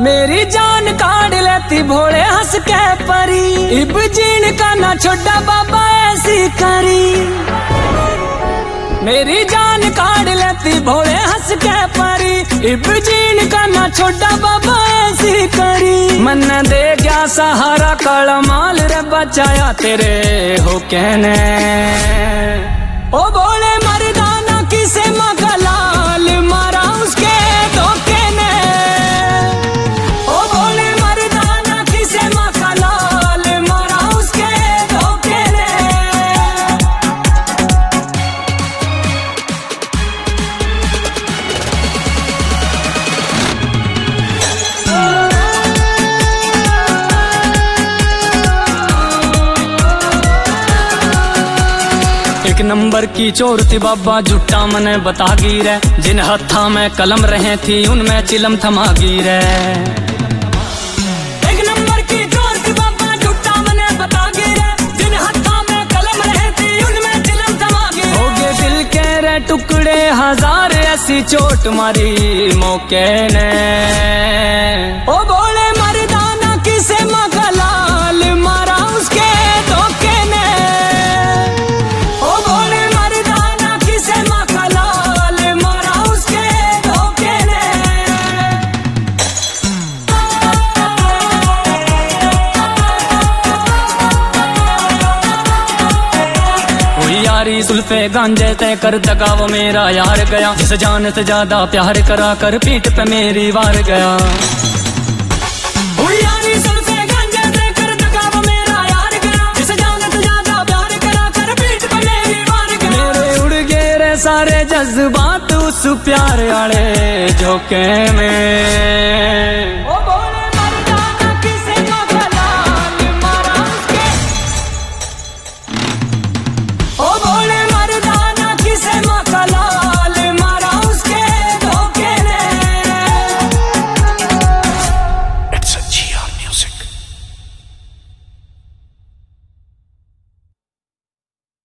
मेरी जान काट लेती भोले हंस के परी, इब जीण का ना छोड़ा बाबा ऐसी करी। मेरी जान काट लेती भोले हंस के परी, इब जीण का ना छोड़ा बाबा ऐसी करी। मन दे क्या सहारा काला माल रे बचाया तेरे हो कहने। ओ भोले मर्दाना किसे मगलाल मारा उसके धोखे ने। ओ भोले मर्दाना किसे मगलाल मारा उसके धोखे ने। एक नंबर की चोर थी बाबा झूठा मने बता गिरे, जिन हथा में कलम रहे थी उनमें चिलम थमा गिरे। एक नंबर की चोर थी बाबा झूठा मने बता गिरे, जिन हथा में कलम रहे थी उनमें चिलम थमा गिरे। हो गए दिल के रे टुकड़े हजार ऐसी चोट मारी मौके ने। ओ भोले मर्दाना किसे मगलाल मारा उसके धोखे ने। यारी सुल्फे गांजे ते कर दगा वो मेरा यार गया, जिस जान से ज्यादा प्यार करा कर पीठ पे मेरी वार गया। यारी सुल्फे गांजे ते कर दगा वो मेरा यार गया, जिस जान से ज्यादा प्यार करा कर पीठ पे मेरी वार गया। मेरे उड़ गए रे सारे जज्बात उस प्यार वाले झोंके में।